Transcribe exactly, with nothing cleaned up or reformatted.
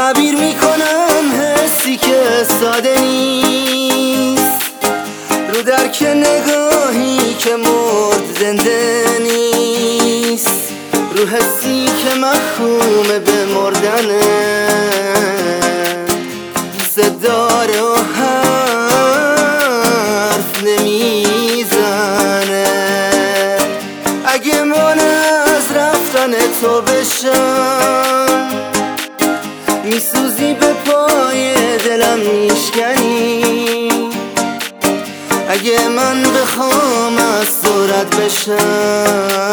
تعبیر میکنم حسی که ساده نیست، رو درک نگاهی که مرد زنده نیست، رو حسی که محکوم به مردنه، زداره و حرف نمیزنه. اگه من از رفتن تو بشم، میسوزی به پای دلم میشکنی. اگه من بخوام از تو رد بشم،